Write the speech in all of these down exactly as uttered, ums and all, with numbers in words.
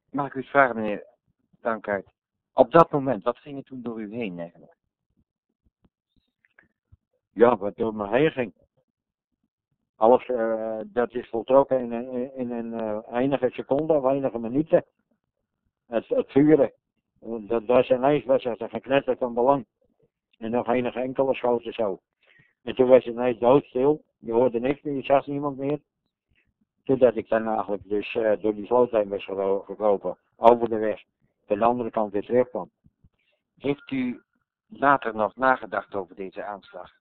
Mag ik u eens vragen, meneer Dankaert, op dat moment, wat ging er toen door u heen eigenlijk? Ja, wat door me heen ging. Alles, uh, dat is voltrokken in, in, in een uh, enige seconde of enige minuten. Het, het vuren. Dat was ineens was er geknetter van belang. En nog enige enkele schoten zo. En toen was het ineens doodstil. Je hoorde niks meer, je zag niemand meer. Totdat ik dan eigenlijk dus uh, door die sloot heen was gekropen. Over de weg. Van de andere kant weer terugkwam. Heeft u later nog nagedacht over deze aanslag?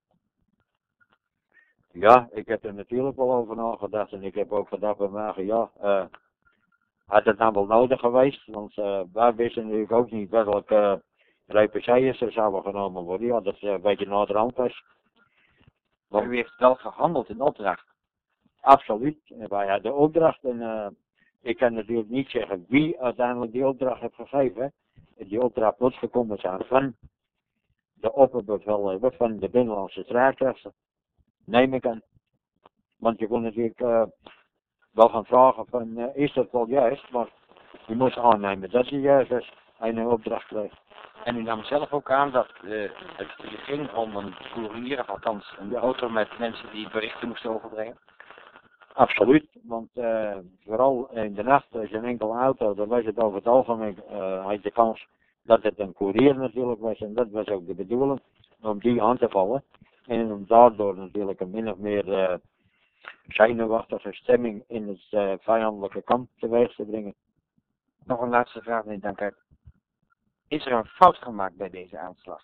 Ja, ik heb er natuurlijk wel over nagedacht. En ik heb ook gedacht bij mij, ja, uh, had het nou wel nodig geweest? Want uh, wij wisten natuurlijk ook niet welke uh, repercussions er zouden genomen worden. Ja, dat uh, een beetje naderhand was. Maar u heeft wel gehandeld in opdracht? Absoluut. En wij hadden de opdracht. En uh, ik kan natuurlijk niet zeggen wie uiteindelijk die opdracht heeft gegeven. Die opdracht moet gekomen zijn van de opperbevelhebber van de Binnenlandse Strijdkrachten. Neem ik aan. Want je kon natuurlijk uh, wel gaan vragen van, uh, is dat wel juist? Maar je moest aannemen dat je juist is en een opdracht kreeg. En u nam zelf ook aan dat uh, het ging om een courier, of althans een auto met mensen die berichten moesten overbrengen? Absoluut, want uh, vooral in de nacht is een enkele auto, dan was het over het algemeen, uh, had je de kans dat het een courier natuurlijk was. En dat was ook de bedoeling, om die aan te vallen. En om daardoor natuurlijk een min of meer uh, zenuwachtige stemming in het uh, vijandelijke kamp teweeg te brengen. Nog een laatste vraag, meneer Dankaert. Is er een fout gemaakt bij deze aanslag?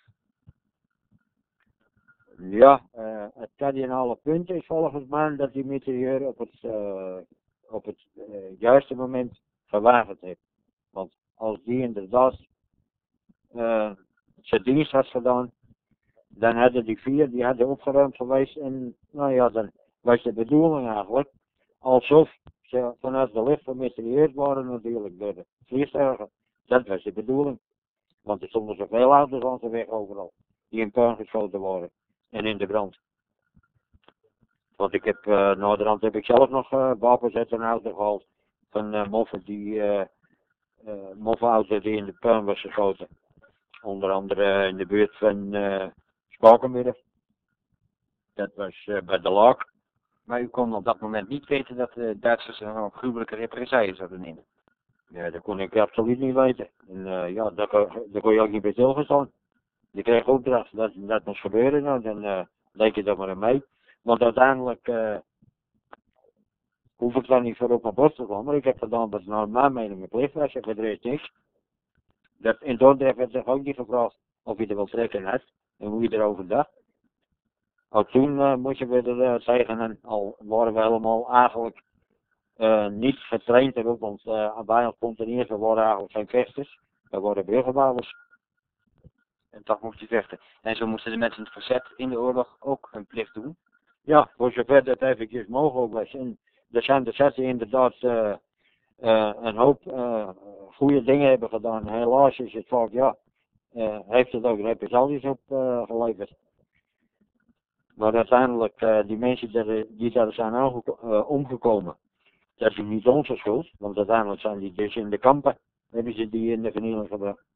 Ja, uh, het kardinale punt is volgens mij dat die mitrailleur op het, uh, op het uh, juiste moment gewapend heeft. Want als die inderdaad uh, zijn dienst had gedaan, dan hadden die vier, die hadden opgeruimd geweest en nou ja, dan was de bedoeling eigenlijk alsof ze vanuit de lucht gemitrailleerd waren natuurlijk door de vliegtuigen. Dat was de bedoeling. Want er stonden zoveel auto's aan de weg overal, die in puin geschoten waren. En in de brand. Want ik heb, uh, naderhand heb ik zelf nog uh, wapens uit een auto gehaald. Van uh, moffen die, uh, uh, moffenauto die in de puin was geschoten. Onder andere uh, in de buurt van uh, Spakenburg. Dat was uh, bij de Laak. Maar u kon op dat moment niet weten dat de Duitsers er nog gruwelijke represailles zouden nemen? Ja, dat kon ik absoluut niet weten. En uh, ja, daar, daar kon je ook niet bij stilgestaan. Je kreeg opdracht dat dat moest gebeuren, nou, dan uh, denk je dat maar aan mee. Want uiteindelijk uh, hoef ik dan niet voor op mijn borst te komen, maar ik heb gedaan wat naar mijn mening mijn plicht was, en voor de rest niks. Dat, in Dordrecht werd zich ook niet gevraagd of je er wel trekken had en hoe je erover dacht. Ook toen uh, moest je weer uh, zeggen, en al waren we helemaal eigenlijk uh, niet getraind erop, want uh, bij ons komt er eerst, we waren eigenlijk geen vechters, we waren bruggenbouwers. En toch moest je vechten. En zo moesten de mensen in het verzet in de oorlog ook hun plicht doen? Ja, voor zover dat eventjes mogelijk was. En er zijn de zetten inderdaad uh, uh, een hoop uh, goede dingen hebben gedaan. Helaas is het vaak, ja, uh, heeft het ook represailles op uh, geleverd. Maar uiteindelijk, uh, die mensen die, die daar zijn uh, omgekomen, dat is niet onze schuld. Want uiteindelijk zijn die dus in de kampen, hebben ze die in de vernieling gebracht.